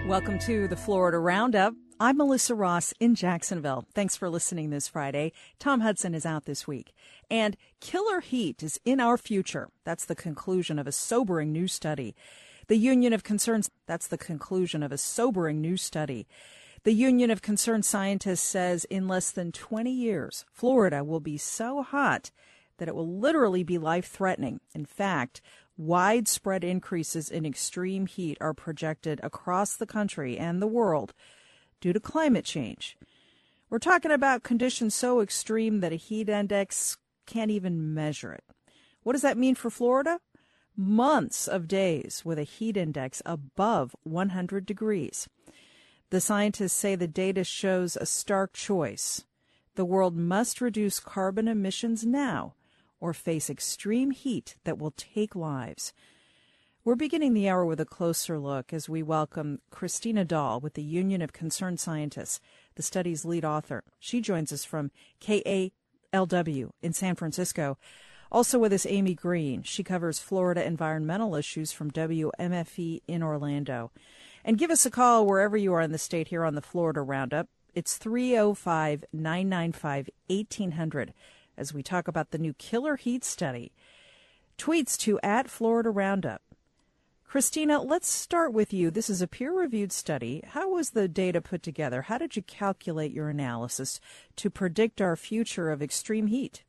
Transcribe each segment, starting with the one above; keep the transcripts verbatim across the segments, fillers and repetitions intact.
Welcome to the Florida Roundup. I'm Melissa Ross in Jacksonville. Thanks for listening this Friday. Tom Hudson is out this week. And killer heat is in our future. That's the conclusion of a sobering new study. The Union of Concerned, that's the conclusion of a sobering new study. The Union of Concerned Scientists says in less than twenty years, Florida will be so hot that it will literally be life-threatening. In fact, widespread increases in extreme heat are projected across the country and the world due to climate change. We're talking about conditions so extreme that a heat index can't even measure it. What does that mean for Florida? Months of days with a heat index above one hundred degrees. The scientists say the data shows a stark choice. The world must reduce carbon emissions now or face extreme heat that will take lives. We're beginning the hour with a closer look as we welcome Christina Dahl with the Union of Concerned Scientists, the study's lead author. She joins us from K A L W in San Francisco. Also with us, Amy Green. She covers Florida environmental issues from W M F E in Orlando. And give us a call wherever you are in the state here on the Florida Roundup. It's three oh five, nine nine five, eighteen hundred. As we talk about the new killer heat study. Tweets to at Florida Roundup. Christina, let's start with you. This is a peer-reviewed study. How was the data put together? How did you calculate your analysis to predict our future of extreme heat?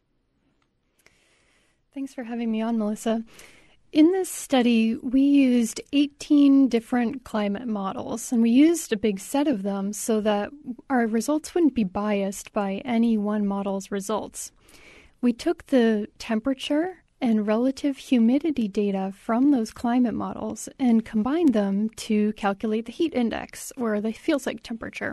Thanks for having me on, Melissa. In this study, we used eighteen different climate models, and we used a big set of them so that our results wouldn't be biased by any one model's results. We took the temperature and relative humidity data from those climate models and combined them to calculate the heat index, or the feels-like temperature.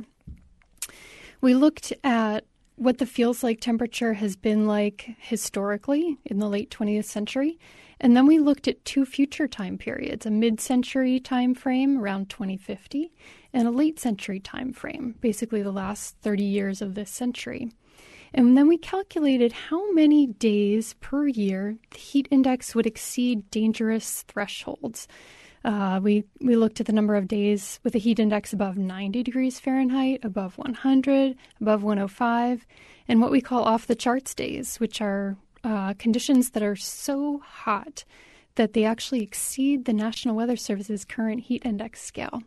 We looked at what the feels-like temperature has been like historically in the late twentieth century, and then we looked at two future time periods, a mid-century time frame around twenty fifty and a late-century time frame, basically the last thirty years of this century. And then we calculated how many days per year the heat index would exceed dangerous thresholds. Uh, we, we looked at the number of days with a heat index above ninety degrees Fahrenheit, above one hundred, above one oh five, and what we call off-the-charts days, which are uh, conditions that are so hot that they actually exceed the National Weather Service's current heat index scale.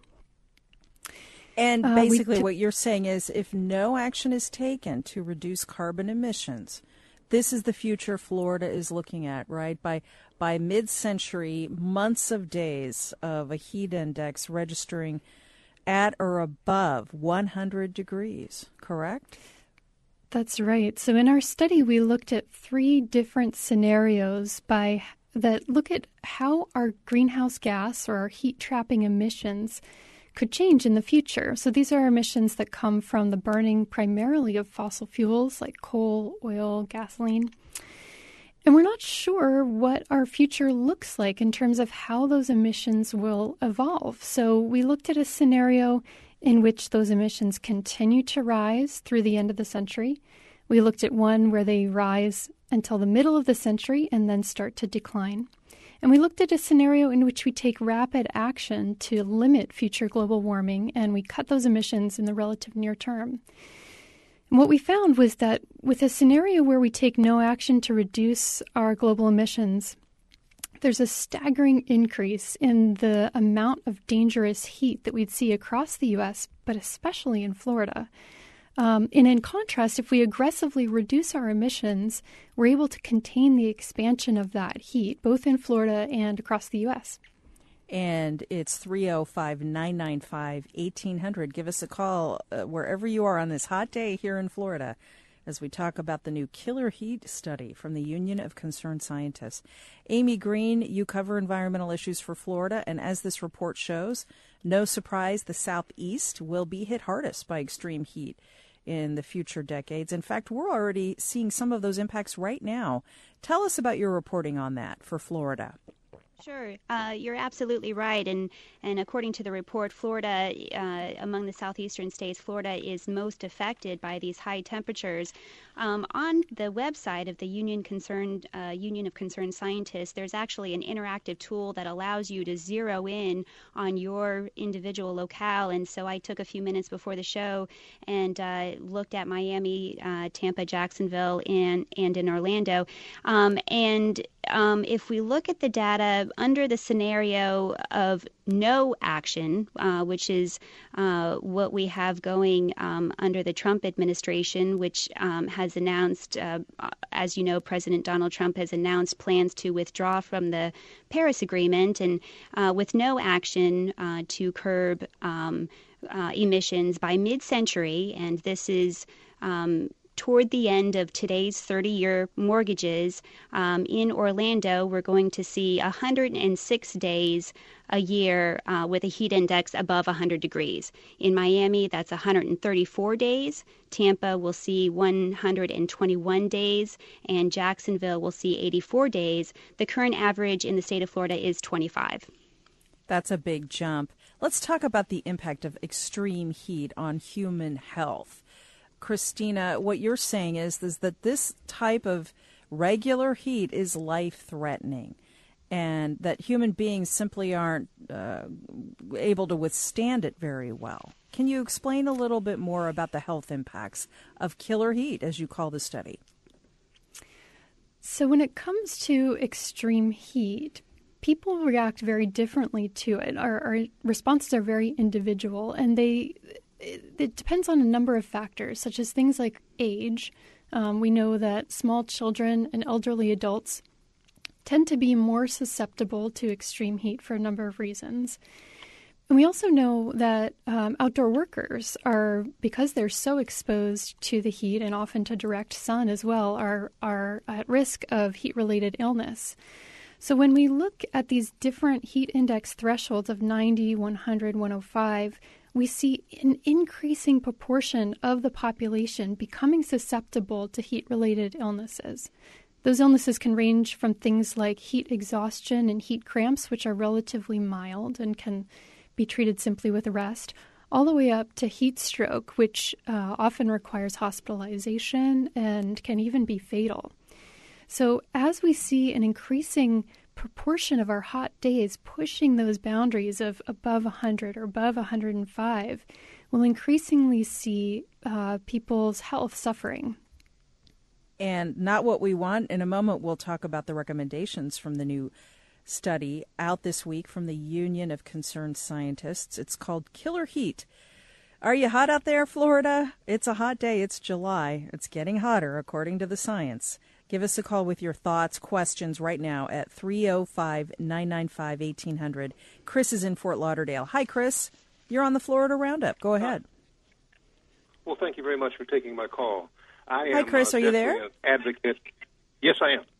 And Uh, basically t- what you're saying is if no action is taken to reduce carbon emissions, this is the future Florida is looking at, right? By by mid-century, months of days of a heat index registering at or above one hundred degrees, correct? That's right. So in our study, we looked at three different scenarios by that look at how our greenhouse gas or our heat trapping emissions could change in the future. So these are emissions that come from the burning primarily of fossil fuels like coal, oil, gasoline. And we're not sure what our future looks like in terms of how those emissions will evolve. So we looked at a scenario in which those emissions continue to rise through the end of the century. We looked at one where they rise until the middle of the century and then start to decline. And we looked at a scenario in which we take rapid action to limit future global warming, and we cut those emissions in the relative near term. And what we found was that with a scenario where we take no action to reduce our global emissions, there's a staggering increase in the amount of dangerous heat that we'd see across the U S, but especially in Florida. Um, and in contrast, if we aggressively reduce our emissions, we're able to contain the expansion of that heat, both in Florida and across the U S. And it's three oh five, nine nine five, eighteen hundred. Give us a call uh, wherever you are on this hot day here in Florida as we talk about the new killer heat study from the Union of Concerned Scientists. Amy Green, you cover environmental issues for Florida, and as this report shows, no surprise, the Southeast will be hit hardest by extreme heat in the future decades. In fact, we're already seeing some of those impacts right now. Tell us about your reporting on that for Florida. Sure. Uh, you're absolutely right. And, and according to the report, Florida, uh, among the southeastern states, Florida is most affected by these high temperatures. Um, on the website of the Union Concerned uh, Union of Concerned Scientists, there's actually an interactive tool that allows you to zero in on your individual locale. And so I took a few minutes before the show and uh, looked at Miami, uh, Tampa, Jacksonville, and, and in Orlando. Um, and um, if we look at the data under the scenario of no action, uh, which is uh, what we have going um, under the Trump administration, which um, has announced, uh, as you know, President Donald Trump has announced plans to withdraw from the Paris Agreement, and uh, with no action uh, to curb um, uh, emissions by mid-century, and this is um, toward the end of today's thirty-year mortgages, um, in Orlando, we're going to see one hundred six days a year uh, with a heat index above one hundred degrees. In Miami, that's one hundred thirty-four days. Tampa will see one hundred twenty-one days, and Jacksonville will see eighty-four days. The current average in the state of Florida is twenty-five. That's a big jump. Let's talk about the impact of extreme heat on human health. Christina, what you're saying is, is that this type of regular heat is life-threatening, and that human beings simply aren't uh, able to withstand it very well. Can you explain a little bit more about the health impacts of killer heat, as you call the study? So when it comes to extreme heat, people react very differently to it. Our, our responses are very individual, and they it depends on a number of factors, such as things like age. Um, we know that small children and elderly adults tend to be more susceptible to extreme heat for a number of reasons. And we also know that um, outdoor workers are, because they're so exposed to the heat and often to direct sun as well, are, are at risk of heat-related illness. So when we look at these different heat index thresholds of ninety, one hundred, one oh five, we see an increasing proportion of the population becoming susceptible to heat-related illnesses. Those illnesses can range from things like heat exhaustion and heat cramps, which are relatively mild and can be treated simply with rest, all the way up to heat stroke, which uh, often requires hospitalization and can even be fatal. So as we see an increasing proportion of our hot days pushing those boundaries of above one hundred or above one hundred five, we'll increasingly see uh, people's health suffering. And not what we want. In a moment, we'll talk about the recommendations from the new study out this week from the Union of Concerned Scientists. It's called Killer Heat. Are you hot out there, Florida? It's a hot day. It's July. It's getting hotter, according to the science. Give us a call with your thoughts, questions right now at three oh five, nine nine five, eighteen hundred. Chris is in Fort Lauderdale. Hi, Chris. You're on the Florida Roundup. Go ahead. Well, thank you very much for taking my call. I am, Hi, Chris. Uh, are you there? An advocate. Yes, I am.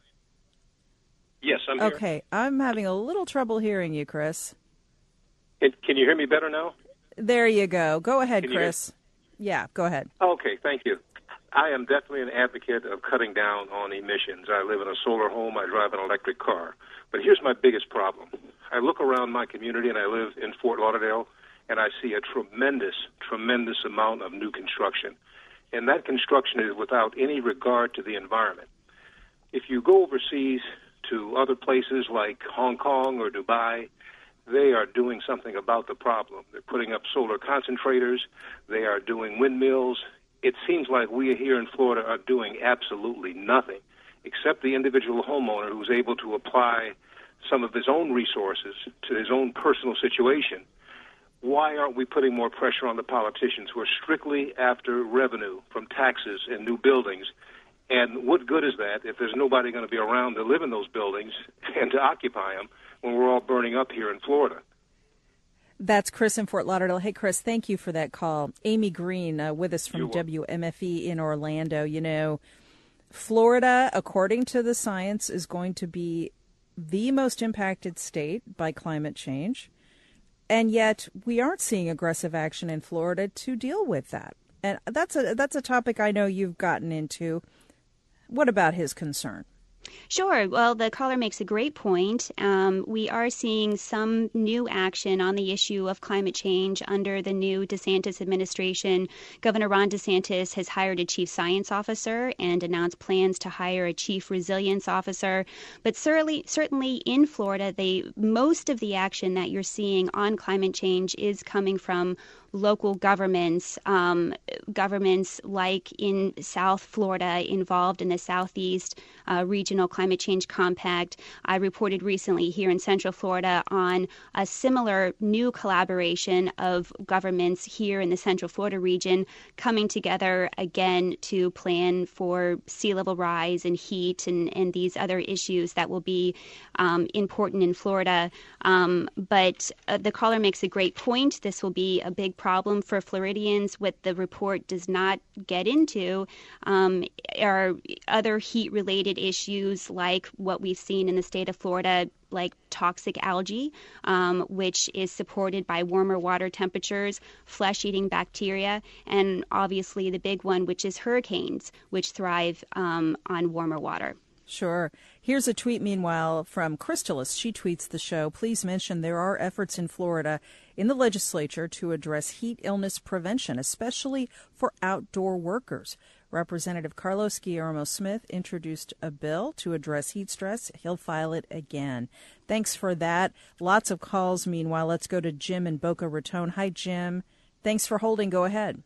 Yes, I'm here. Okay. I'm having a little trouble hearing you, Chris. Can, can you hear me better now? There you go. Go ahead, Can you Chris. Yeah, go ahead. Okay, thank you. I am definitely an advocate of cutting down on emissions. I live in a solar home. I drive an electric car. But here's my biggest problem. I look around my community, and I live in Fort Lauderdale, and I see a tremendous, tremendous amount of new construction. And that construction is without any regard to the environment. If you go overseas to other places like Hong Kong or Dubai, they are doing something about the problem. They're putting up solar concentrators. They are doing windmills. It seems like we here in Florida are doing absolutely nothing, except the individual homeowner who's able to apply some of his own resources to his own personal situation. Why aren't we putting more pressure on the politicians who are strictly after revenue from taxes and new buildings? And what good is that if there's nobody going to be around to live in those buildings and to occupy them when we're all burning up here in Florida? That's Chris in Fort Lauderdale. Hey, Chris, thank you for that call. Amy Green uh, with us from You're welcome. W M F E in Orlando. You know, Florida, according to the science, is going to be the most impacted state by climate change. And yet we aren't seeing aggressive action in Florida to deal with that. And that's a that's a topic I know you've gotten into. What about his concern? Sure. Well, the caller makes a great point. Um, we are seeing some new action on the issue of climate change under the new DeSantis administration. Governor Ron DeSantis has hired a chief science officer and announced plans to hire a chief resilience officer. But certainly, certainly in Florida, they most of the action that you're seeing on climate change is coming from local governments, um, governments like in South Florida involved in the Southeast uh, Regional Climate Change Compact. I reported recently here in Central Florida on a similar new collaboration of governments here in the Central Florida region coming together again to plan for sea level rise and heat and, and these other issues that will be um, important in Florida. Um, but uh, the caller makes a great point. This will be a big problem for Floridians. What the report does not get into um, are other heat-related issues like what we've seen in the state of Florida, like toxic algae, um, which is supported by warmer water temperatures, flesh-eating bacteria, and obviously the big one, which is hurricanes, which thrive um, on warmer water. Sure. Here's a tweet, meanwhile, from Crystalis. She tweets the show. Please mention there are efforts in Florida in the legislature to address heat illness prevention, especially for outdoor workers. Representative Carlos Guillermo Smith introduced a bill to address heat stress. He'll file it again. Thanks for that. Lots of calls. Meanwhile, let's go to Jim in Boca Raton. Hi, Jim. Thanks for holding. Go ahead.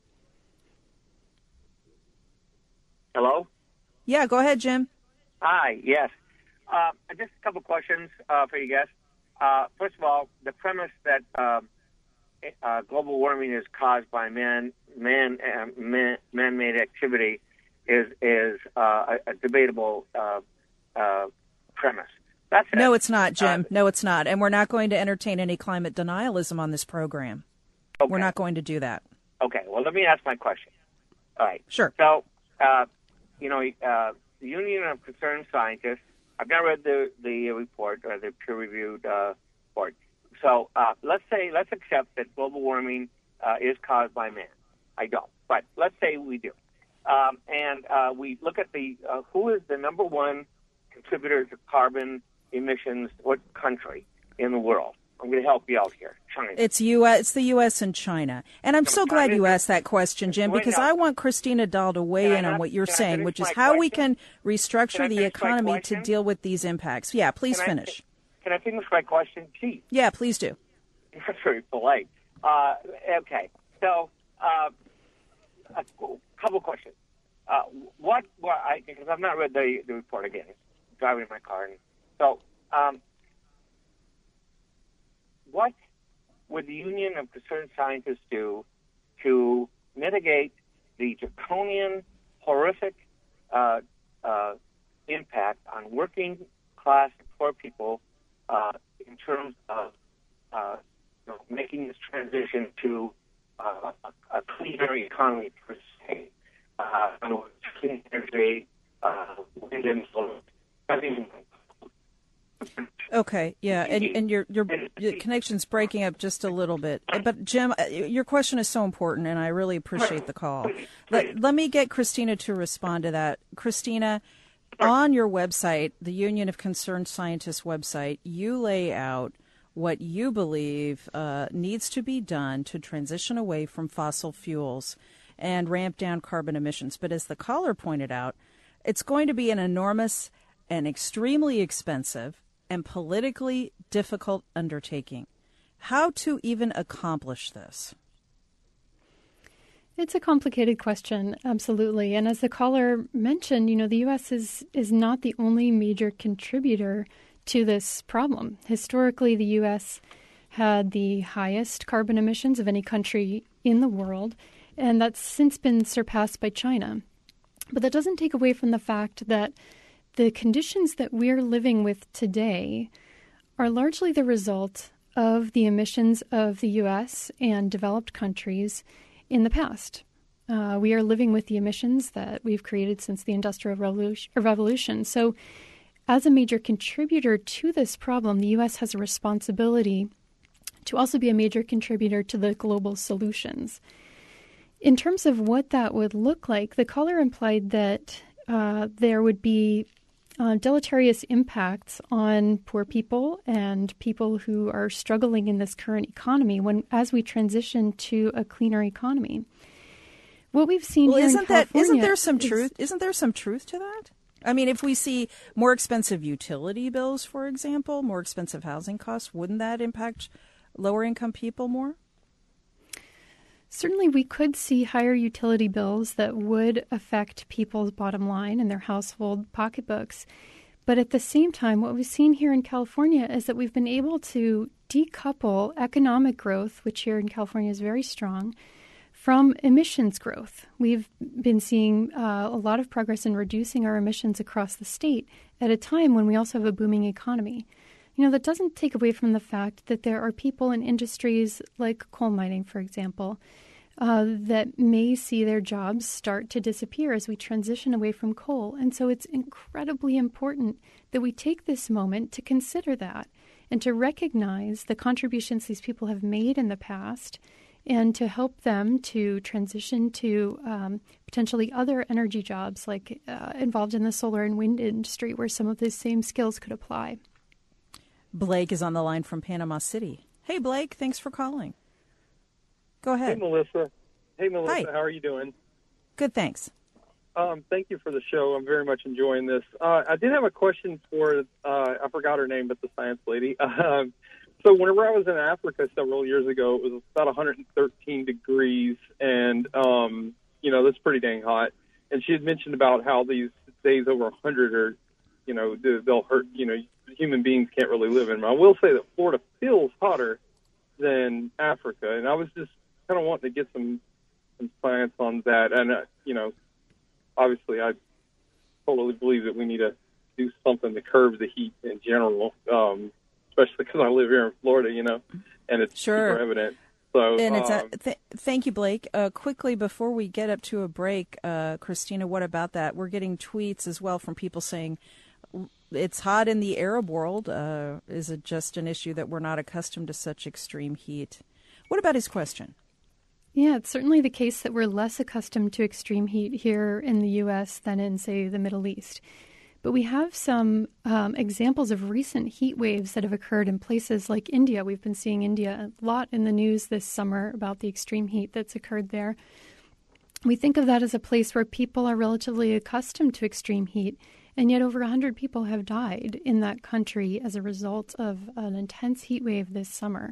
Hello? Yeah, go ahead, Jim. Hi, yes. Uh, just a couple questions uh, for you guys. Uh, first of all, the premise that uh, uh, global warming is caused by man, man, uh, man man-made activity is is uh, a, a debatable uh, uh, premise. That's it. No, it's not, Jim. Uh, no, it's not. And we're not going to entertain any climate denialism on this program. Okay. We're not going to do that. Okay. Well, let me ask my question. All right. Sure. So, uh, you know, uh, the Union of Concerned Scientists, I've not read the, the report or the peer-reviewed uh, report. So uh, let's say, let's accept that global warming uh, is caused by man. I don't, but let's say we do. Um, and uh, we look at the, uh, who is the number one contributor to carbon emissions, what country in the world? I'm going to help you out here. China. It's U S. It's the U S and China. And I'm so glad you asked that question, Jim, because I want Christina Dahl to weigh in on what you're saying, which is how we can restructure the economy to deal with these impacts. Yeah, please finish. Can I finish my question, Chief? Yeah, please do. That's very polite. Uh, okay, so uh, a couple questions. Uh, what, what I, because I've not read the, the report again, driving in my car. And so, um, what would the Union of Concerned Scientists do to mitigate the draconian, horrific uh, uh, impact on working class poor people uh, in terms of uh, you know, making this transition to uh, a, a cleaner economy per se, uh, clean energy, uh, wind and solar? I think. Okay, yeah, and, and your, your your connection's breaking up just a little bit. But, Jim, your question is so important, and I really appreciate the call. Let, let me get Christina to respond to that. Christina, on your website, the Union of Concerned Scientists website, you lay out what you believe uh, needs to be done to transition away from fossil fuels and ramp down carbon emissions. But as the caller pointed out, it's going to be an enormous and extremely expensive and politically difficult undertaking. How to even accomplish this? It's a complicated question, absolutely. And as the caller mentioned, you know, the U S is is not the only major contributor to this problem. Historically, the U S had the highest carbon emissions of any country in the world, and that's since been surpassed by China. But that doesn't take away from the fact that the conditions that we're living with today are largely the result of the emissions of the U S and developed countries in the past. Uh, we are living with the emissions that we've created since the Industrial Revolution. So as a major contributor to this problem, the U S has a responsibility to also be a major contributor to the global solutions. In terms of what that would look like, the caller implied that uh, there would be uh, deleterious impacts on poor people and people who are struggling in this current economy when as we transition to a cleaner economy. What we've seen well, here isn't in California that isn't there some is, truth? Isn't there some truth to that? I mean, if we see more expensive utility bills, for example, more expensive housing costs, wouldn't that impact lower income people more? Certainly, we could see higher utility bills that would affect people's bottom line and their household pocketbooks. But at the same time, what we've seen here in California is that we've been able to decouple economic growth, which here in California is very strong, from emissions growth. We've been seeing uh, a lot of progress in reducing our emissions across the state at a time when we also have a booming economy. You know, that doesn't take away from the fact that there are people in industries like coal mining, for example, uh, that may see their jobs start to disappear as we transition away from coal. And so it's incredibly important that we take this moment to consider that and to recognize the contributions these people have made in the past and to help them to transition to um, potentially other energy jobs like uh, involved in the solar and wind industry where some of these same skills could apply. Blake is on the line from Panama City. Hey, Blake, thanks for calling. Go ahead. Hey, Melissa. Hey, Melissa, Hi. How are you doing? Good, thanks. Um, thank you for the show. I'm very much enjoying this. Uh, I did have a question for, uh, I forgot her name, but the science lady. Um, so whenever I was in Africa several years ago, it was about one hundred thirteen degrees, and, um, you know, that's pretty dang hot. And she had mentioned about how these days over one hundred are, you know, they'll hurt, you know, human beings can't really live in them. I will say that Florida feels hotter than Africa, and I was just kind of wanting to get some, some science on that. And, uh, you know, obviously I totally believe that we need to do something to curb the heat in general, um, especially because I live here in Florida, you know, and it's sure. super evident. So, and it's um, a, th- thank you, Blake. Uh, quickly, before we get up to a break, uh, Christina, what about that? We're getting tweets as well from people saying, it's hot in the Arab world. Uh, is it just an issue that we're not accustomed to such extreme heat? What about his question? Yeah, it's certainly the case that we're less accustomed to extreme heat here in the U S than in, say, the Middle East. But we have some um, examples of recent heat waves that have occurred in places like India. We've been seeing India a lot in the news this summer about the extreme heat that's occurred there. We think of that as a place where people are relatively accustomed to extreme heat. And yet over one hundred people have died in that country as a result of an intense heat wave this summer.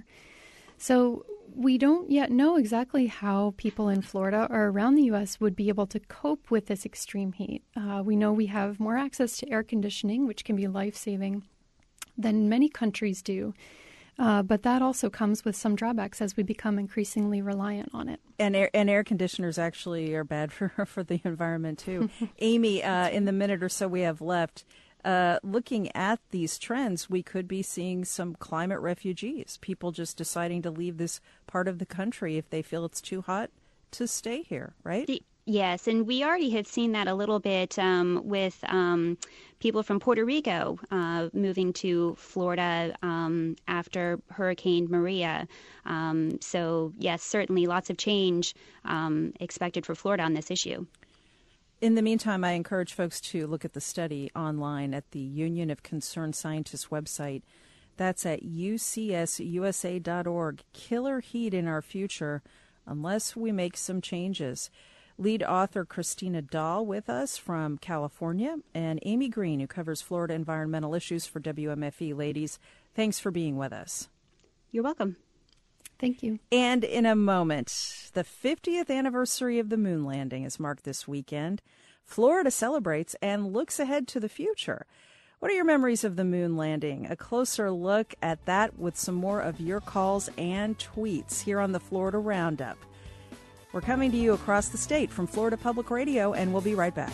So we don't yet know exactly how people in Florida or around the U S would be able to cope with this extreme heat. Uh, we know we have more access to air conditioning, which can be life-saving, than many countries do. Uh, but that also comes with some drawbacks as we become increasingly reliant on it. And air, and air conditioners actually are bad for for the environment, too. Amy, uh, in the minute or so we have left, uh, looking at these trends, we could be seeing some climate refugees, people just deciding to leave this part of the country if they feel it's too hot to stay here, right? The- Yes, and we already had seen that a little bit um, with um, people from Puerto Rico uh, moving to Florida um, after Hurricane Maria. Um, so, yes, certainly lots of change um, expected for Florida on this issue. In the meantime, I encourage folks to look at the study online at the Union of Concerned Scientists website. That's at U C S U S A dot org. Killer heat in our future unless we make some changes. Lead author Christina Dahl with us from California, and Amy Green, who covers Florida environmental issues for W M F E. Ladies, thanks for being with us. You're welcome. Thank you. And in a moment, the fiftieth anniversary of the moon landing is marked this weekend. Florida celebrates and looks ahead to the future. What are your memories of the moon landing? A closer look at that with some more of your calls and tweets here on the Florida Roundup. We're coming to you across the state from Florida Public Radio, and we'll be right back.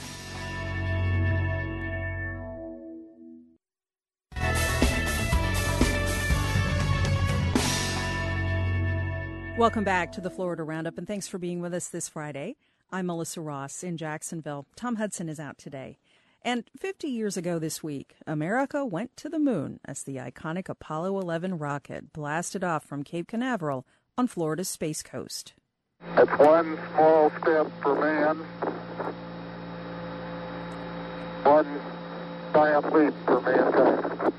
Welcome back to the Florida Roundup, and thanks for being with us this Friday. I'm Melissa Ross in Jacksonville. Tom Hudson is out today. And fifty years ago this week, America went to the moon as the iconic Apollo eleven rocket blasted off from Cape Canaveral on Florida's Space Coast. It's one small step for man, one giant leap for mankind.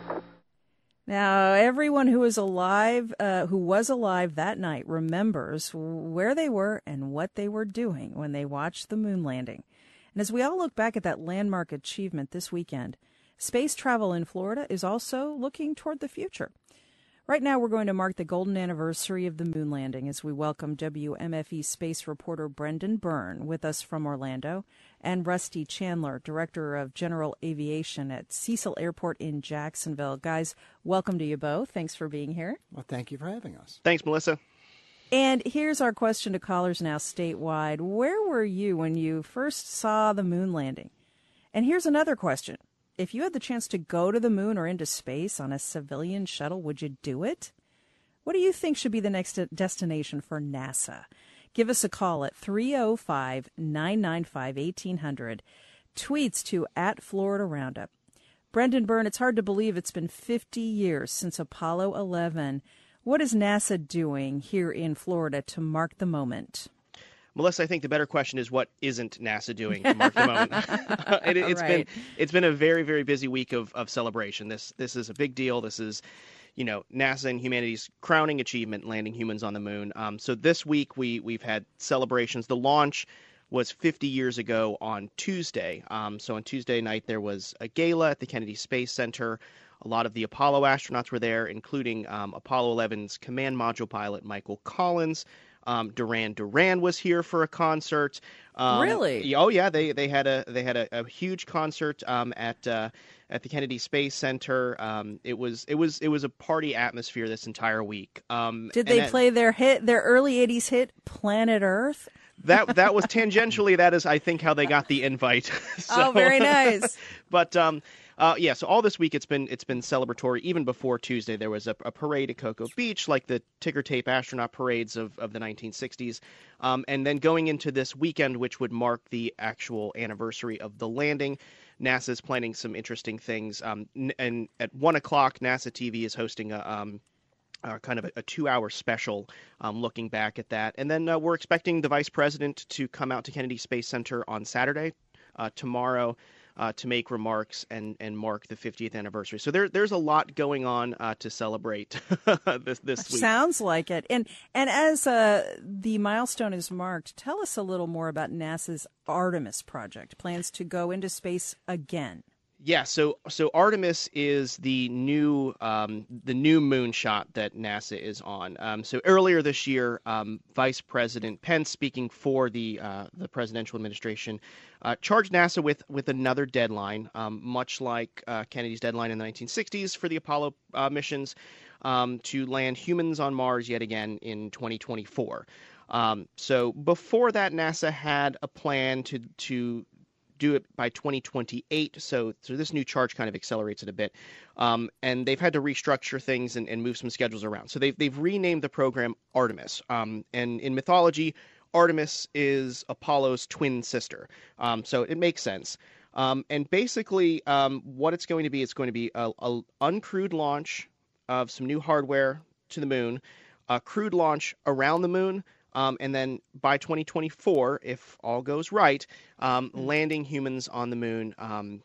Now, everyone who is alive, uh, who was alive that night, remembers where they were and what they were doing when they watched the moon landing. And as we all look back at that landmark achievement this weekend, space travel in Florida is also looking toward the future. Right now, we're going to mark the golden anniversary of the moon landing as we welcome W M F E space reporter Brendan Byrne with us from Orlando, and Rusty Chandler, Director of General Aviation at Cecil Airport in Jacksonville. Guys, welcome to you both. Thanks for being here. Well, thank you for having us. Thanks, Melissa. And here's our question to callers now statewide. Where were you when you first saw the moon landing? And here's another question. If you had the chance to go to the moon or into space on a civilian shuttle, would you do it? What do you think should be the next destination for NASA? Give us a call at three oh five, nine nine five, eighteen hundred. Tweets to at Florida Roundup. Brendan Byrne, it's hard to believe it's been fifty years since Apollo eleven. What is NASA doing here in Florida to mark the moment? Melissa, I think the better question is, what isn't NASA doing to mark the moment? it, it's right. been it's been a very, very busy week of, of celebration. This this is a big deal. This is, you know, NASA and humanity's crowning achievement, landing humans on the moon. Um, so this week we we've had celebrations. The launch was fifty years ago on Tuesday. Um, so on Tuesday night there was a gala at the Kennedy Space Center. A lot of the Apollo astronauts were there, including um, Apollo eleven's command module pilot Michael Collins. Um, Duran Duran was here for a concert. Um, really? Oh yeah, they they had a they had a, a huge concert um, at uh, at the Kennedy Space Center. Um, it was it was it was a party atmosphere this entire week. Um, Did they that, play their hit, their early eighties hit, Planet Earth? That that was tangentially that is I think how they got the invite. so, oh, very nice. But um, uh, yeah, so all this week it's been it's been celebratory. Even before Tuesday, there was a, a parade at Cocoa Beach, like the ticker tape astronaut parades of, of the nineteen sixties. Um, and then going into this weekend, which would mark the actual anniversary of the landing, NASA is planning some interesting things. Um, n- and at one o'clock, NASA T V is hosting a um, Uh, kind of a, a two-hour special um, looking back at that. And then uh, we're expecting the vice president to come out to Kennedy Space Center on Saturday, uh, tomorrow, uh, to make remarks and, and mark the fiftieth anniversary. So there there's a lot going on uh, to celebrate this this week. Sounds like it. And and as uh, the milestone is marked, tell us a little more about NASA's Artemis project, plans to go into space again. Yeah, so so Artemis is the new um, the new moonshot that NASA is on. Um, so earlier this year, um, Vice President Pence, speaking for the uh, the presidential administration, uh, charged NASA with with another deadline, um, much like uh, Kennedy's deadline in the nineteen sixties for the Apollo uh, missions, um, to land humans on Mars yet again in twenty twenty-four. Um, so before that, NASA had a plan to to do it by twenty twenty-eight, so so this new charge kind of accelerates it a bit, um, and they've had to restructure things and, and move some schedules around. So they've they've renamed the program Artemis, um, and in mythology, Artemis is Apollo's twin sister, um, so it makes sense. Um, and basically, um, what it's going to be, it's going to be a, a uncrewed launch of some new hardware to the moon, a crewed launch around the moon. Um, and then by twenty twenty-four, if all goes right, um, landing humans on the moon um,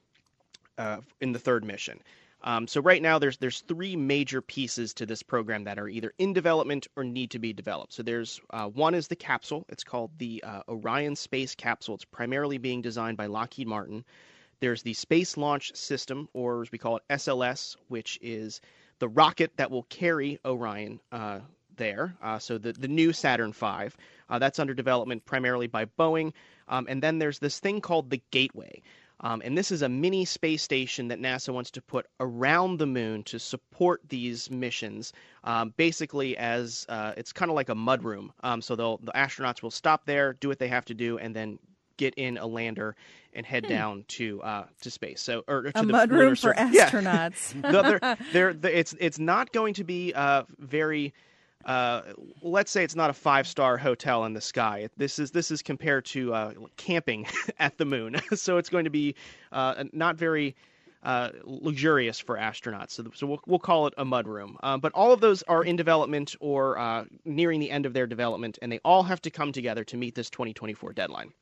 uh, in the third mission. Um, so right now, there's there's three major pieces to this program that are either in development or need to be developed. So there's uh, one is the capsule. It's called the uh, Orion Space Capsule. It's primarily being designed by Lockheed Martin. There's the Space Launch System, or as we call it, S L S, which is the rocket that will carry Orion uh there. Uh, so the, the new Saturn five, uh, that's under development primarily by Boeing. Um, and then there's this thing called the Gateway. Um, and this is a mini space station that NASA wants to put around the moon to support these missions, um, basically as uh, it's kind of like a mudroom. Um, so they'll, the astronauts will stop there, do what they have to do, and then get in a lander and head hmm. down to uh, to space. So or, or to a the mudroom for yeah. astronauts. they're, they're, they're, it's it's not going to be uh, very. Uh, let's say it's not a five-star hotel in the sky. This is this is compared to uh, camping at the moon, so it's going to be uh, not very uh, luxurious for astronauts. So, so we'll we'll call it a mudroom. Uh, but all of those are in development or uh, nearing the end of their development, and they all have to come together to meet this twenty twenty-four deadline.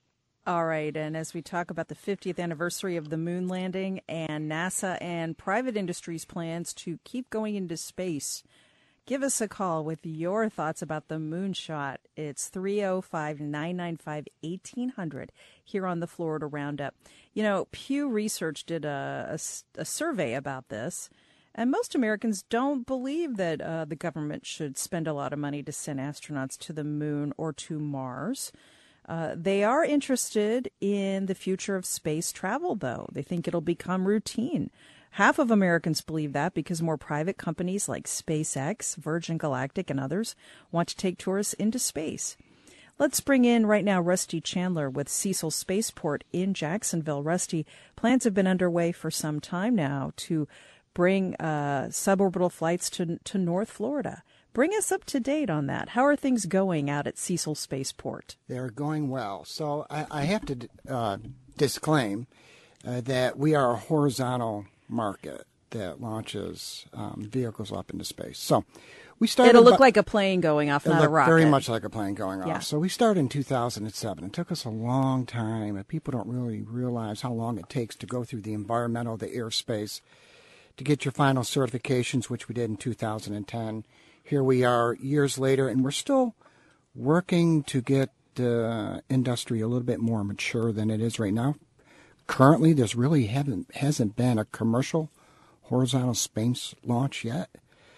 All right, and as we talk about the fiftieth anniversary of the moon landing and NASA and private industry's plans to keep going into space, give us a call with your thoughts about the moonshot. It's three oh five, nine nine five, eighteen hundred here on the Florida Roundup. You know, Pew Research did a, a, a survey about this, and most Americans don't believe that uh, the government should spend a lot of money to send astronauts to the moon or to Mars. Uh, they are interested in the future of space travel, though. They think it'll become routine. Half of Americans believe that because more private companies like SpaceX, Virgin Galactic, and others want to take tourists into space. Let's bring in right now Rusty Chandler with Cecil Spaceport in Jacksonville. Rusty, plans have been underway for some time now to bring uh, suborbital flights to, to North Florida. Bring us up to date on that. How are things going out at Cecil Spaceport? They're going well. So I, I have to uh, disclaim uh, that we are a horizontal market that launches um, vehicles up into space. So we started. It'll look about, like a plane going off, not a rocket. Very much like a plane going off. Yeah. So we started in two thousand seven. It took us a long time, and people don't really realize how long it takes to go through the environmental, the airspace, to get your final certifications, which we did in two thousand ten. Here we are years later, and we're still working to get the industry a little bit more mature than it is right now. Currently, there's really haven't hasn't been a commercial horizontal space launch yet.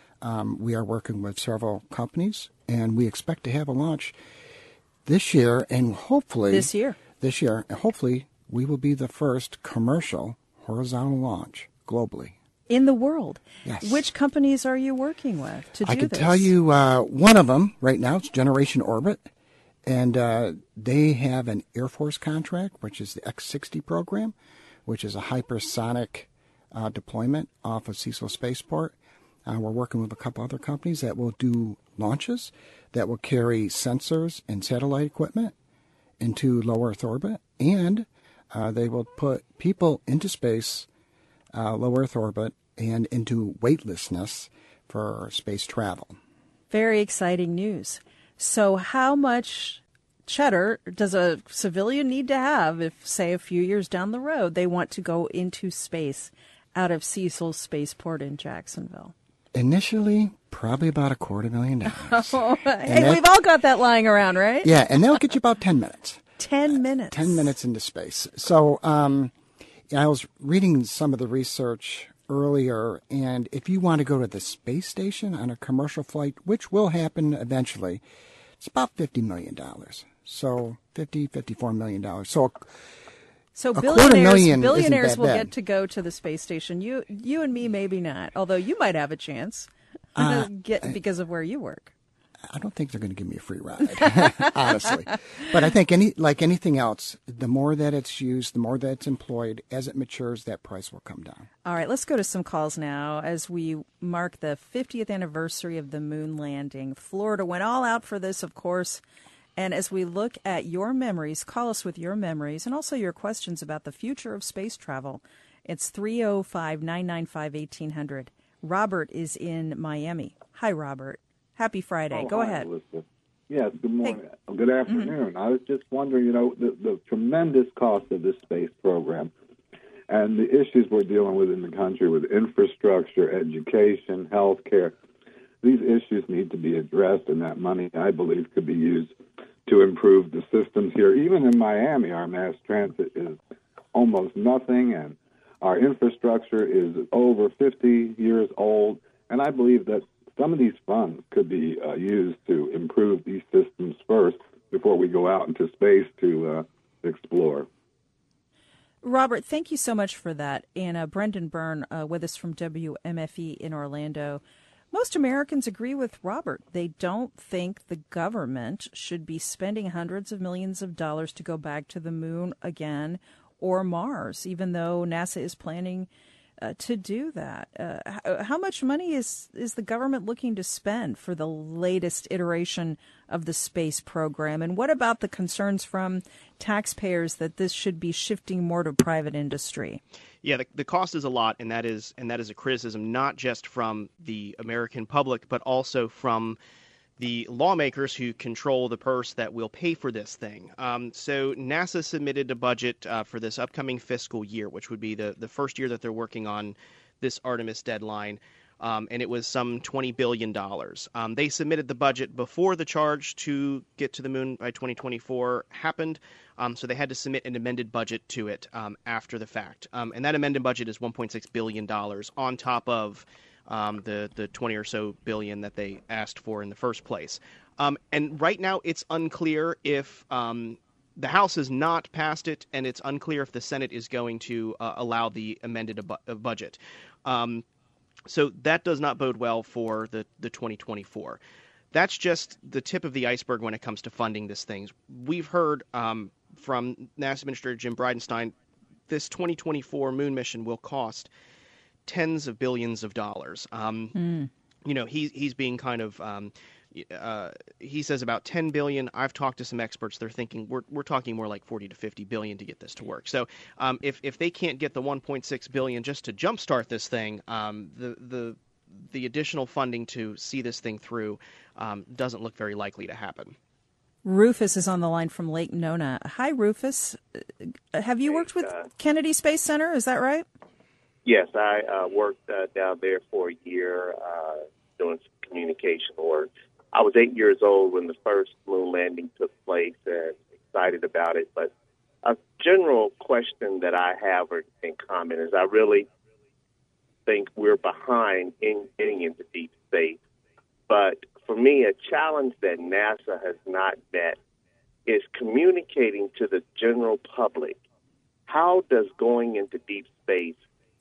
Um, we are working with several companies, and we expect to have a launch this year, and hopefully this year, this year, and hopefully we will be the first commercial horizontal launch globally. In the world. Yes. Which companies are you working with to do I can this? tell you uh, one of them right now. It's Generation Orbit, and uh, they have an Air Force contract, which is the X sixty program, which is a hypersonic uh, deployment off of Cecil Spaceport. Uh, we're working with a couple other companies that will do launches that will carry sensors and satellite equipment into low Earth orbit, and uh, they will put people into space, uh, low Earth orbit, and into weightlessness for space travel. Very exciting news. So how much cheddar does a civilian need to have if, say, a few years down the road, they want to go into space out of Cecil Spaceport in Jacksonville? Initially, probably about a quarter million dollars. Oh, hey, we've all got that lying around, right? Yeah, and that'll get you about ten minutes. Ten minutes. Ten minutes into space. So um, I was reading some of the research earlier, and if you want to go to the space station on a commercial flight, which will happen eventually, it's about fifty million dollars. So fifty, fifty-four million dollars. So So a billionaires, billionaires will bad. get to go to the space station. You, you and me, maybe not. Although you might have a chance Uh, to get because of where you work. I don't think they're going to give me a free ride, honestly. But I think any like anything else, the more that it's used, the more that it's employed, as it matures, that price will come down. All right, let's go to some calls now as we mark the fiftieth anniversary of the moon landing. Florida went all out for this, of course. And as we look at your memories, call us with your memories and also your questions about the future of space travel. It's three oh five, nine nine five, eighteen hundred. Robert is in Miami. Hi, Robert. Happy Friday. Oh, Go hi, ahead. Melissa. Yes, good morning. Hey. Good afternoon. Mm-hmm. I was just wondering, you know, the, the tremendous cost of this space program and the issues we're dealing with in the country with infrastructure, education, health care. These issues need to be addressed, and that money, I believe, could be used to improve the systems here. Even in Miami, our mass transit is almost nothing, and our infrastructure is over fifty years old, and I believe that some of these funds could be uh, used to improve these systems first before we go out into space to uh, explore. Robert, thank you so much for that. And uh, Brendan Byrne uh, with us from W M F E in Orlando. Most Americans agree with Robert. They don't think the government should be spending hundreds of millions of dollars to go back to the moon again or Mars, even though NASA is planning uh, to do that. Uh, how, how much money is, is the government looking to spend for the latest iteration of the space program? And what about the concerns from taxpayers that this should be shifting more to private industry? Yeah, the, the cost is a lot, and that is and that is a criticism not just from the American public, but also from the lawmakers who control the purse that will pay for this thing. Um, so NASA submitted a budget uh, for this upcoming fiscal year, which would be the, the first year that they're working on this Artemis deadline, um, and it was some twenty billion dollars. Um, they submitted the budget before the charge to get to the moon by twenty twenty-four happened, um, so they had to submit an amended budget to it um, after the fact. Um, and that amended budget is one point six billion dollars on top of um, the, the twenty or so billion that they asked for in the first place. Um, and right now it's unclear if um, the House has not passed it, and it's unclear if the Senate is going to uh, allow the amended ab- budget. Um, so that does not bode well for the, the twenty twenty-four. That's just the tip of the iceberg when it comes to funding this thing. We've heard um, from NASA Administrator Jim Bridenstine, this twenty twenty-four moon mission will cost tens of billions of dollars. Um, mm. You know, he, he's being kind of... Um, Uh, he says about ten billion. I've talked to some experts. They're thinking we're we're talking more like forty to fifty billion to get this to work. So um, if if they can't get the one point six billion just to jumpstart this thing, um, the the the additional funding to see this thing through um, doesn't look very likely to happen. Rufus is on the line from Lake Nona. Hi, Rufus. Have you worked with Kennedy Space Center? Is that right? Yes, I uh, worked uh, down there for a year uh, doing some communication work. I was eight years old when the first moon landing took place and excited about it. But a general question that I have or in comment is I really think we're behind in getting into deep space. But for me, a challenge that NASA has not met is communicating to the general public. How does going into deep space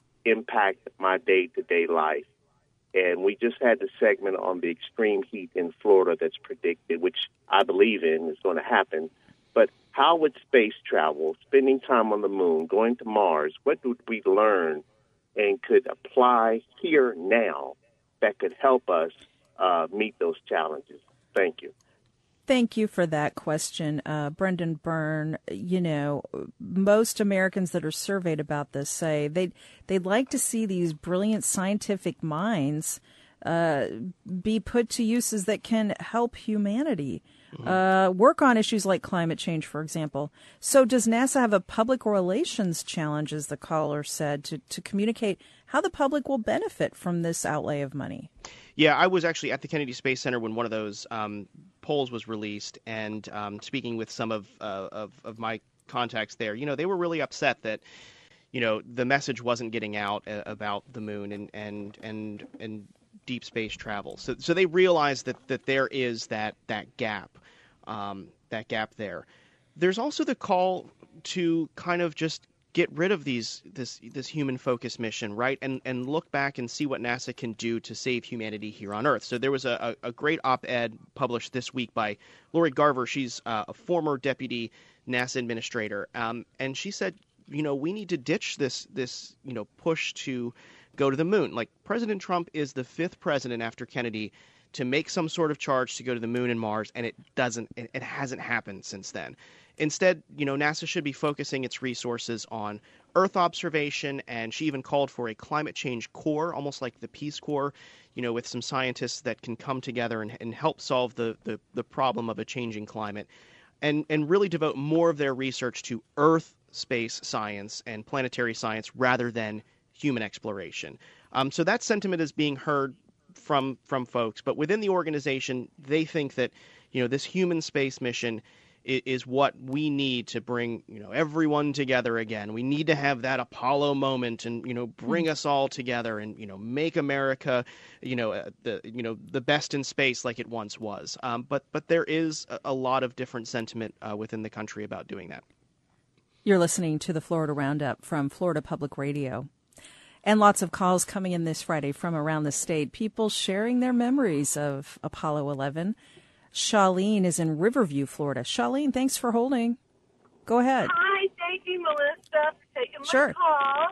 impact my day-to-day life? And we just had the segment on the extreme heat in Florida that's predicted, which I believe in is going to happen. But how would space travel, spending time on the moon, going to Mars, what would we learn and could apply here now that could help us uh, meet those challenges? Thank you. Thank you for that question, uh, Brendan Byrne. You know, most Americans that are surveyed about this say they'd, they'd like to see these brilliant scientific minds uh, be put to uses that can help humanity. Mm-hmm. Uh, work on issues like climate change, for example. So does NASA have a public relations challenge, as the caller said, to, to communicate how the public will benefit from this outlay of money? Yeah, I was actually at the Kennedy Space Center when one of those um, polls was released, and um, speaking with some of, uh, of of my contacts there, you know, they were really upset that, you know, the message wasn't getting out uh, about the moon and and and and deep space travel. So so they realized that that there is that that gap, um, that gap there. There's also the call to kind of just get rid of these this this human focused mission, right? And and look back and see what NASA can do to save humanity here on Earth. So there was a, a, a great op-ed published this week by Lori Garver. She's uh, a former deputy NASA administrator, um, and she said, you know, we need to ditch this this you know push to go to the moon. Like, President Trump is the fifth president after Kennedy to make some sort of charge to go to the moon and Mars, and it doesn't it, it hasn't happened since then. Instead, you know, NASA should be focusing its resources on Earth observation, and she even called for a climate change corps, almost like the Peace Corps, you know, with some scientists that can come together and, and help solve the, the, the problem of a changing climate, and, and really devote more of their research to Earth space science and planetary science rather than human exploration. Um, so that sentiment is being heard from from folks, but within the organization, they think that, you know, this human space mission is what we need to bring, you know, everyone together again. We need to have that Apollo moment and, you know, bring mm. us all together and, you know, make America, you know, uh, the, you know, the best in space like it once was. Um, but but there is a, a lot of different sentiment uh, within the country about doing that. You're listening to the Florida Roundup from Florida Public Radio. And lots of calls coming in this Friday from around the state. People sharing their memories of Apollo eleven. Charlene is in Riverview, Florida. Charlene, thanks for holding. Go ahead. Hi, thank you, Melissa, for taking my sure. call.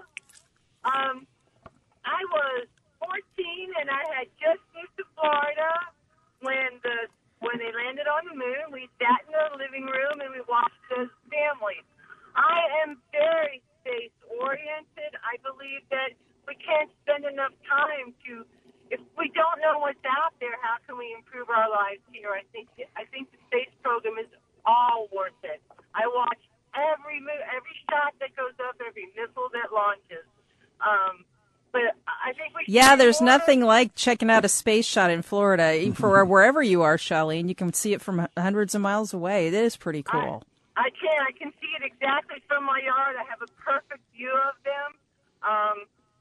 Um, I was fourteen, and I had just moved to Florida when the when they landed on the moon. We sat in the living room, and we watched as families. I am very space-oriented. I believe that we can't spend enough time to, if we don't know what's out there, how can we improve our lives here. I think I think the space program is all worth it. I watch every every shot that goes up, every missile that launches. Um, but I think we should Yeah, there's more. nothing like checking out a space shot in Florida, for wherever you are, Shelley, and you can see it from hundreds of miles away. It is pretty cool. I, I can. I can see it exactly from my yard. I have a perfect view of them. Um,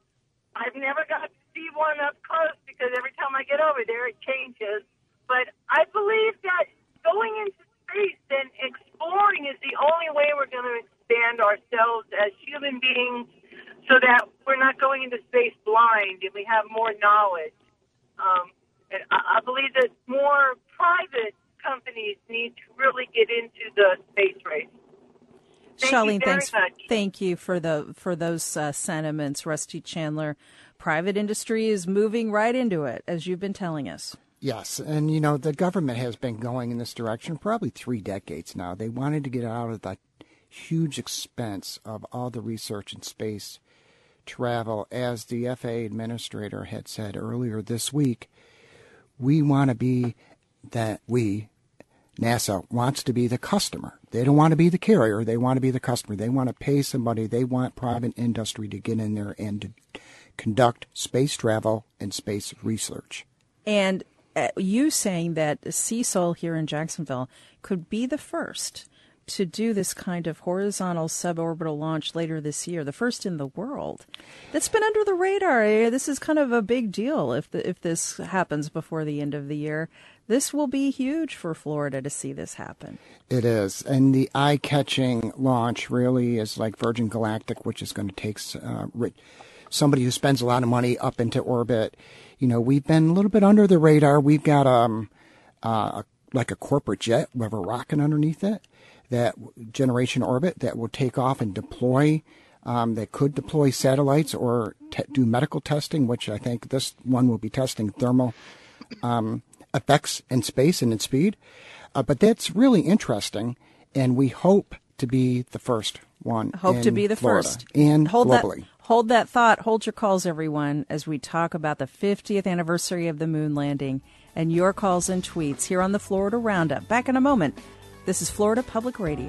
I've never got to see one up close because every time I get over there, it changes. But I believe that going into space and exploring is the only way we're going to expand ourselves as human beings, so that we're not going into space blind and we have more knowledge. Um, and I, I believe that more private companies need to really get into the space race. Thank Shelley, you very thanks. much. Thank you for the for those uh, sentiments, Rusty Chandler. Private industry is moving right into it, as you've been telling us. Yes, and you know the government has been going in this direction for probably three decades now. They wanted to get out of the huge expense of all the research in space travel. As the F A A administrator had said earlier this week, we want to be that we, NASA wants to be the customer. They don't want to be the carrier. They want to be the customer. They want to pay somebody. They want private industry to get in there and to conduct space travel and space research. And uh, you saying that Cecil here in Jacksonville could be the first to do this kind of horizontal suborbital launch later this year, the first in the world. That's been under the radar. This is kind of a big deal if the, if this happens before the end of the year. This will be huge for Florida to see this happen. It is. And the eye-catching launch really is like Virgin Galactic, which is going to take uh, somebody who spends a lot of money up into orbit. You know, we've been a little bit under the radar. We've got um, uh, like a corporate jet. We have a rocket underneath it. That generation orbit that will take off and deploy, um, that could deploy satellites or te- do medical testing, which I think this one will be testing thermal um, effects in space and in speed. Uh, but that's really interesting, and we hope to be the first one. Hope in to be the Florida first. and hold globally. That, hold that thought. Hold your calls, everyone, as we talk about the fiftieth anniversary of the moon landing and your calls and tweets here on the Florida Roundup. Back in a moment. This is Florida Public Radio.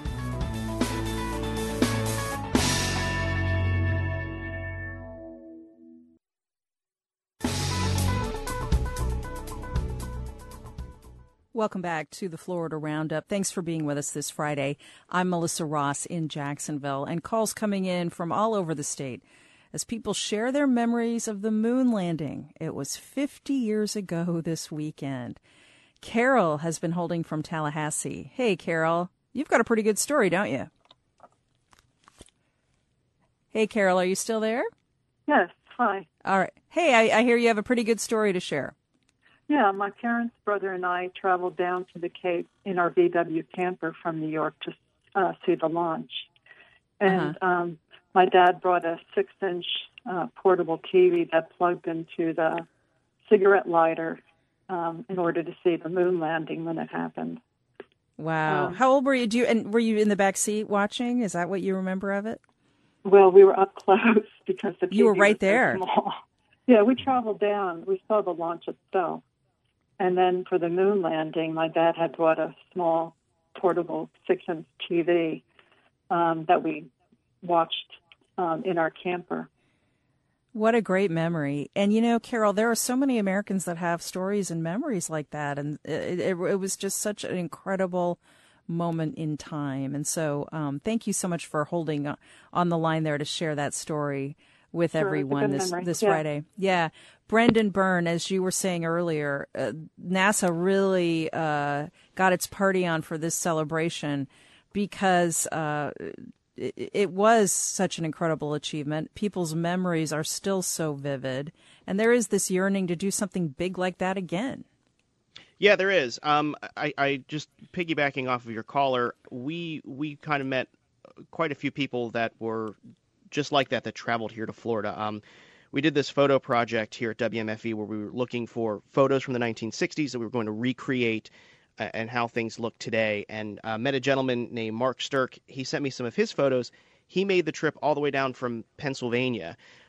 Welcome back to the Florida Roundup. Thanks for being with us this Friday. I'm Melissa Ross in Jacksonville, and calls coming in from all over the state as people share their memories of the moon landing. It was fifty years ago this weekend. Carol has been holding from Tallahassee. Hey, Carol, you've got a pretty good story, don't you? Hey, Carol, are you still there? Yes, hi. All right. Hey, I, I hear you have a pretty good story to share. Yeah, my parents, brother, and I traveled down to the Cape in our V W camper from New York to uh, see the launch. And uh-huh. um, my dad brought a six-inch uh, portable T V that plugged into the cigarette lighter Um, in order to see the moon landing when it happened. Wow. Um, How old were you? Do you, and were you in the back seat watching? Is that what you remember of it? Well, we were up close because the T V You were right was so there. small. Yeah, we traveled down. We saw the launch itself. And then for the moon landing, my dad had brought a small portable six-inch T V um, that we watched um, in our camper. What a great memory. And, you know, Carol, there are so many Americans that have stories and memories like that. And it, it, it was just such an incredible moment in time. And so um, thank you so much for holding on the line there to share that story with sure, everyone this, this yeah. Friday. Yeah. Brendan Byrne, as you were saying earlier, uh, NASA really uh, got its party on for this celebration because uh, it, it was such an incredible achievement. People's memories are still so vivid, and there is this yearning to do something big like that again. Yeah, there is. Um, I, I just piggybacking off of your caller, we we kind of met quite a few people that were just like that that traveled here to Florida. Um, we did this photo project here at W M F E where we were looking for photos from the nineteen sixties that we were going to recreate uh, and how things look today. And uh, met a gentleman named Mark Sturck. He sent me some of his photos. He made the trip all the way down from Pennsylvania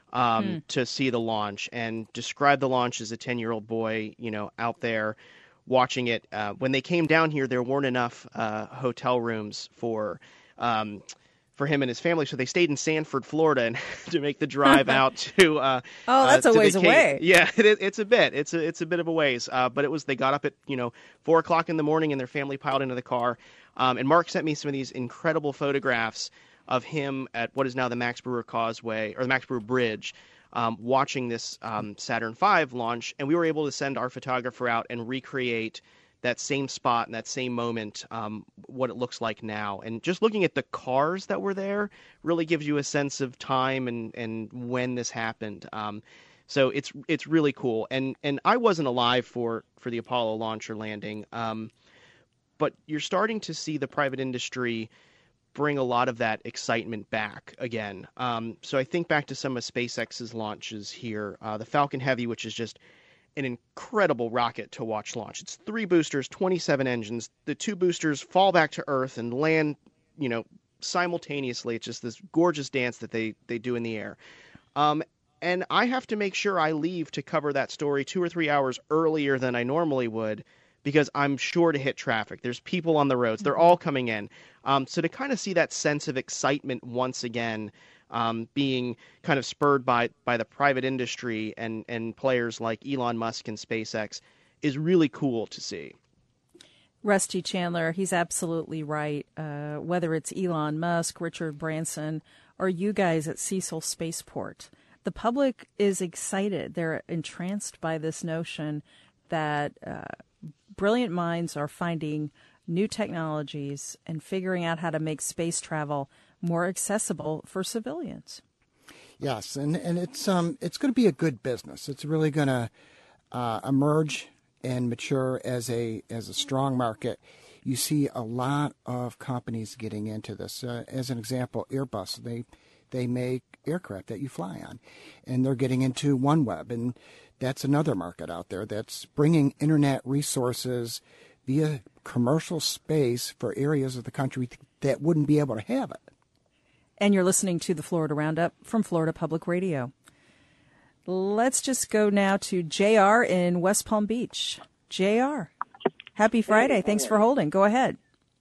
um, Hmm. to see the launch, and described the launch as a ten-year-old boy, you know, out there watching it. Uh, when they came down here, there weren't enough uh, hotel rooms for um, for him and his family, so they stayed in Sanford, Florida, and to make the drive out to. Uh, Oh, that's uh, a to ways the Cape. away. Yeah, it, it's a bit. It's a it's a bit of a ways. Uh, but it was. They got up at you know four o'clock in the morning, and their family piled into the car. Um, and Mark sent me some of these incredible photographs of him at what is now the Max Brewer Causeway or the Max Brewer Bridge. Um, watching this um, Saturn five launch, and we were able to send our photographer out and recreate that same spot and that same moment, um, what it looks like now. And just looking at the cars that were there really gives you a sense of time and, and when this happened. Um, so it's it's really cool. And and I wasn't alive for, for the Apollo launch or landing, um, but you're starting to see the private industry bring a lot of that excitement back again. Um, so I think back to some of SpaceX's launches here. Uh, the Falcon Heavy, which is just an incredible rocket to watch launch. It's three boosters, twenty-seven engines. The two boosters fall back to Earth and land, you know, simultaneously. It's just this gorgeous dance that they, they do in the air. Um, and I have to make sure I leave to cover that story two or three hours earlier than I normally would, because I'm sure to hit traffic. There's people on the roads. They're all coming in. Um, so to kind of see that sense of excitement once again um, being kind of spurred by, by the private industry and, and players like Elon Musk and SpaceX is really cool to see. Rusty Chandler, he's absolutely right. Uh, whether it's Elon Musk, Richard Branson, or you guys at Cecil Spaceport, the public is excited. They're entranced by this notion that uh, brilliant minds are finding new technologies and figuring out how to make space travel more accessible for civilians. Yes, and, and it's um it's going to be a good business. It's really going to uh, emerge and mature as a as a strong market. You see a lot of companies getting into this. Uh, as an example, Airbus, they they make aircraft that you fly on, and they're getting into OneWeb, and that's another market out there that's bringing internet resources via commercial space for areas of the country that wouldn't be able to have it. And you're listening to the Florida Roundup from Florida Public Radio. Let's just go now to J R in West Palm Beach. J R, happy Friday. Hey, Thanks hey. for holding. Go ahead.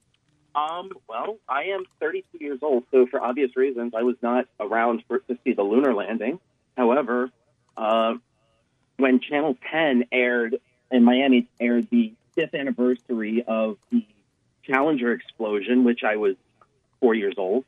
Um, well, I am thirty-two years old, so for obvious reasons, I was not around for, to see the lunar landing. However, uh, when Channel ten aired in Miami, aired the fifth anniversary of the Challenger explosion, which I was four years old,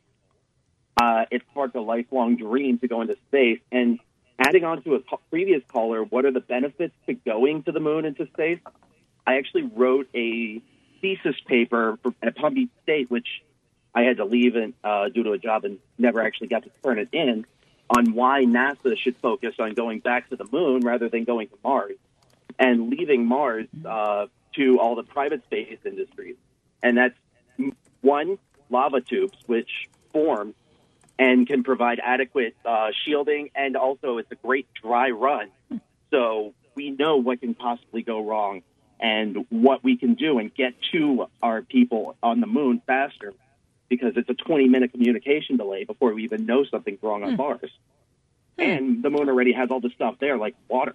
uh, it sparked a lifelong dream to go into space. And adding on to a co- previous caller, what are the benefits to going to the moon and to space? I actually wrote a thesis paper for, at Palm Beach State, which I had to leave and, uh, due to a job and never actually got to turn it in, on why NASA should focus on going back to the moon rather than going to Mars and leaving Mars uh, to all the private space industries. And that's, one, lava tubes, which form and can provide adequate uh, shielding, and also it's a great dry run. So we know what can possibly go wrong and what we can do and get to our people on the moon faster, because it's a twenty-minute communication delay before we even know something's wrong on Hmm. Mars. And the moon already has all the stuff there, like water.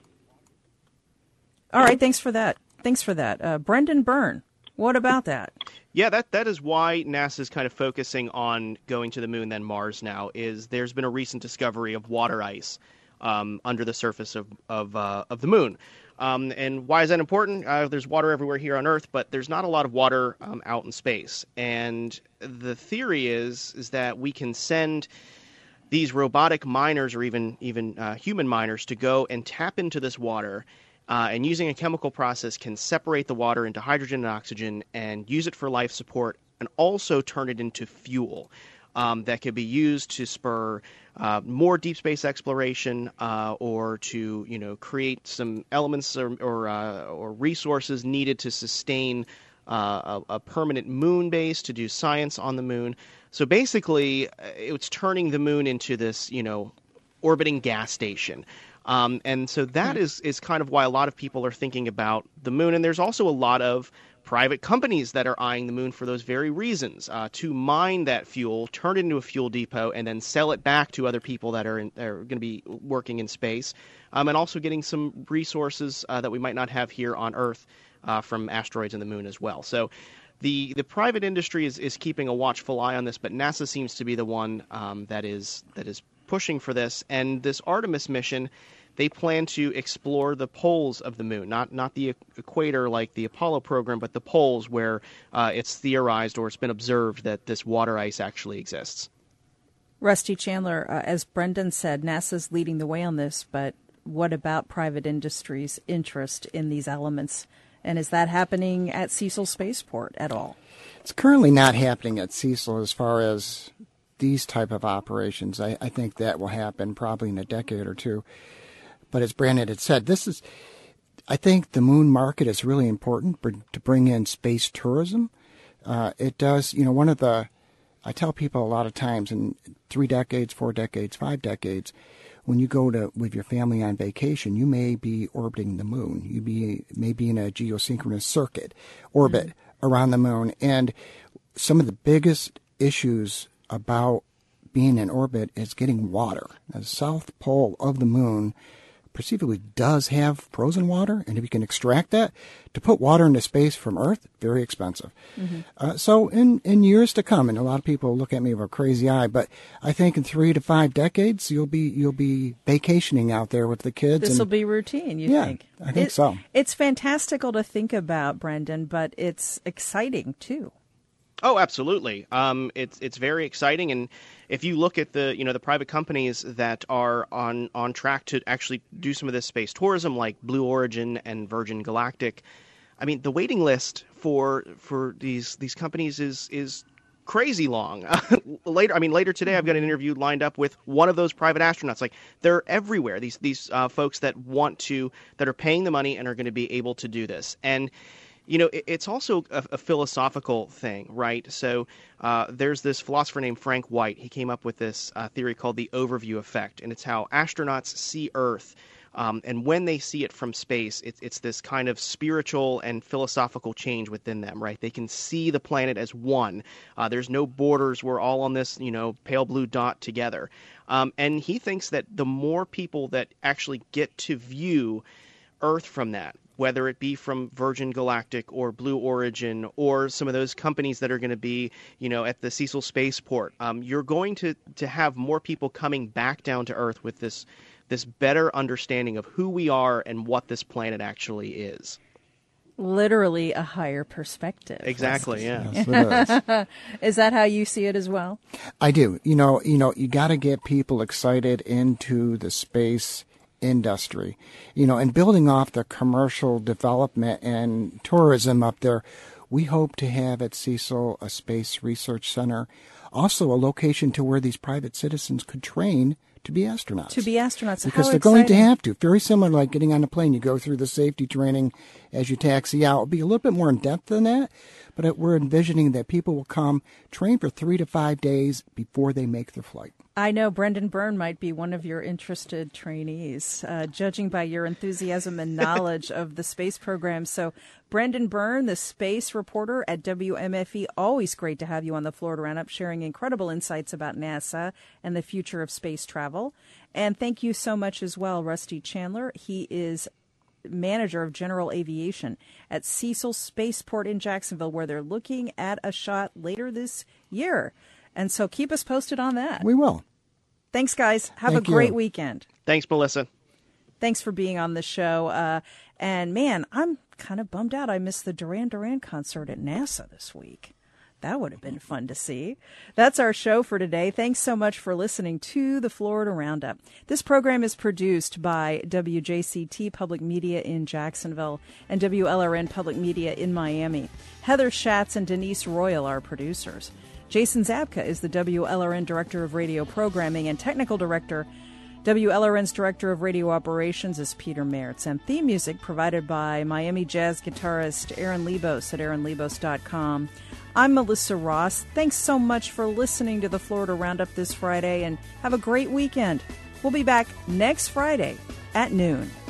All right, thanks for that. Thanks for that. Uh, Brendan Byrne, what about that? Yeah, that that is why NASA is kind of focusing on going to the moon than Mars now. Is there's been a recent discovery of water ice um, under the surface of of, uh, of the moon. Um, and why is that important? Uh, there's water everywhere here on Earth, but there's not a lot of water um, out in space. And the theory is is that we can send these robotic miners or even even uh, human miners to go and tap into this water. Uh, and using a chemical process can separate the water into hydrogen and oxygen and use it for life support, and also turn it into fuel um, that could be used to spur uh, more deep space exploration uh, or to, you know, create some elements or or, uh, or resources needed to sustain uh, a, a permanent moon base to do science on the moon. So basically, it's turning the moon into this, you know, orbiting gas station. Um, and so that is, is kind of why a lot of people are thinking about the moon. And there's also a lot of private companies that are eyeing the moon for those very reasons, uh, to mine that fuel, turn it into a fuel depot, and then sell it back to other people that are, in, are going to be working in space, um, and also getting some resources uh, that we might not have here on Earth uh, from asteroids and the moon as well. So the the private industry is, is keeping a watchful eye on this, but NASA seems to be the one um, that is that is pushing for this. And this Artemis mission, they plan to explore the poles of the moon, not not the equator like the Apollo program, but the poles where uh, it's theorized or it's been observed that this water ice actually exists. Rusty Chandler, uh, as Brendan said, NASA's leading the way on this, but what about private industry's interest in these elements? And is that happening at Cecil Spaceport at all? It's currently not happening at Cecil as far as these type of operations. I, I think that will happen probably in a decade or two. But as Brandon had said, this is, I think the moon market is really important for, to bring in space tourism. Uh, it does, you know, one of the, I tell people a lot of times in three decades, four decades, five decades, when you go to with your family on vacation, you may be orbiting the moon. You be may be in a geosynchronous circuit orbit mm-hmm. around the moon. And some of the biggest issues about being in orbit is getting water. The south pole of the moon perceivably does have frozen water, and if you can extract that, to put water into space from Earth, very expensive. Mm-hmm. Uh, so in, in years to come, and a lot of people look at me with a crazy eye, but I think in three to five decades, you'll be you'll be vacationing out there with the kids. This will be routine, you yeah, think? I think it, so. It's fantastical to think about, Brendan, but it's exciting, too. Oh, absolutely. Um, it's it's very exciting, and if you look at the you know the private companies that are on, on track to actually do some of this space tourism, like Blue Origin and Virgin Galactic, I mean the waiting list for for these these companies is is crazy long. later, I mean later today, I've got an interview lined up with one of those private astronauts. Like they're everywhere. These these uh, folks that want to that are paying the money and are going to be able to do this. And you know, it's also a, a philosophical thing, right? So uh, there's this philosopher named Frank White. He came up with this uh, theory called the overview effect, and it's how astronauts see Earth. Um, and when they see it from space, it, it's this kind of spiritual and philosophical change within them, right? They can see the planet as one. Uh, there's no borders. We're all on this, you know, pale blue dot together. Um, and he thinks that the more people that actually get to view Earth from that, whether it be from Virgin Galactic or Blue Origin or some of those companies that are going to be, you know, at the Cecil Spaceport, um, you're going to, to have more people coming back down to Earth with this this better understanding of who we are and what this planet actually is. Literally a higher perspective. Exactly, yeah. Yes, it is. Is that how you see it as well? I do. You know, you know, you got to get people excited into the space industry, you know, and building off the commercial development and tourism up there. We hope to have at Cecil a space research center, also a location to where these private citizens could train to be astronauts. To be astronauts. Because How they're exciting. going to have to. Very similar to like getting on a plane. You go through the safety training as you taxi out. It'll be a little bit more in depth than that, but we're envisioning that people will come train for three to five days before they make their flight. I know Brendan Byrne might be one of your interested trainees, uh, judging by your enthusiasm and knowledge of the space program. So, Brendan Byrne, the space reporter at W M F E, always great to have you on the Florida Roundup, sharing incredible insights about NASA and the future of space travel. And thank you so much as well, Rusty Chandler. He is manager of general aviation at Cecil Spaceport in Jacksonville, where they're looking at a shot later this year. And so keep us posted on that. We will. Thanks, guys. Have Thank a great you. weekend. Thanks, Melissa. Thanks for being on the show. Uh, and, man, I'm kind of bummed out. I missed the Duran Duran concert at NASA this week. That would have been fun to see. That's our show for today. Thanks so much for listening to the Florida Roundup. This program is produced by W J C T Public Media in Jacksonville and W L R N Public Media in Miami. Heather Schatz and Denise Royal are producers. Jason Zabka is the W L R N Director of Radio Programming and Technical Director. W L R N's Director of Radio Operations is Peter Mertz. And theme music provided by Miami jazz guitarist Aaron Lebos at aaron lebos dot com. I'm Melissa Ross. Thanks so much for listening to the Florida Roundup this Friday, and have a great weekend. We'll be back next Friday at noon.